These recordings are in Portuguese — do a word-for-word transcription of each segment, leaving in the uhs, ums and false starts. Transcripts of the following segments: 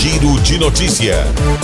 Giro de Notícia.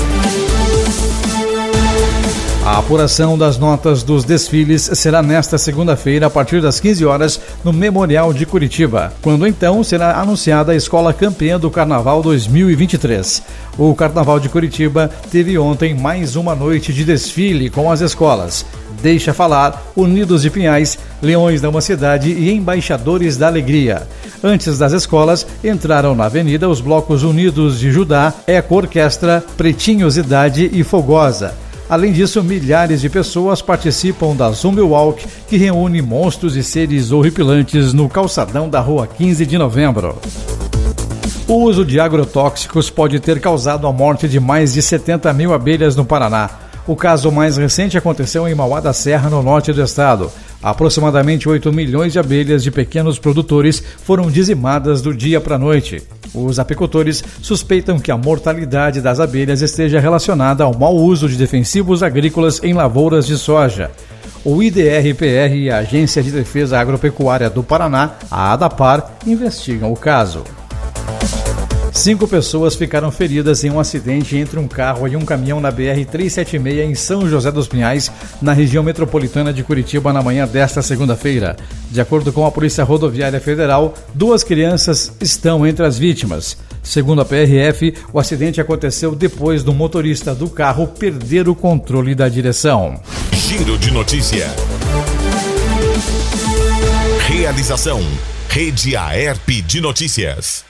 A apuração das notas dos desfiles será nesta segunda-feira, a partir das quinze horas, no Memorial de Curitiba, quando então será anunciada a escola campeã do Carnaval dois mil e vinte e três. O Carnaval de Curitiba teve ontem mais uma noite de desfile com as escolas Deixa Falar, Unidos de Pinhais, Leões da Mocidade e Embaixadores da Alegria. Antes das escolas, entraram na avenida os blocos Unidos de Judá, Eco Orquestra, Pretinhosidade e Fogosa. Além disso, milhares de pessoas participam da Zombie Walk, que reúne monstros e seres horripilantes no calçadão da Rua quinze de novembro. O uso de agrotóxicos pode ter causado a morte de mais de setenta mil abelhas no Paraná. O caso mais recente aconteceu em Mauá da Serra, no norte do estado. Aproximadamente oito milhões de abelhas de pequenos produtores foram dizimadas do dia para a noite. Os apicultores suspeitam que a mortalidade das abelhas esteja relacionada ao mau uso de defensivos agrícolas em lavouras de soja. O I D R P R e a Agência de Defesa Agropecuária do Paraná, a ADAPAR, investigam o caso. Cinco pessoas ficaram feridas em um acidente entre um carro e um caminhão na B R trezentos e setenta e seis em São José dos Pinhais, na região metropolitana de Curitiba, na manhã desta segunda-feira. De acordo com a Polícia Rodoviária Federal, duas crianças estão entre as vítimas. Segundo a P R F, o acidente aconteceu depois do motorista do carro perder o controle da direção. Giro de Notícia. Realização: Rede Aerp de Notícias.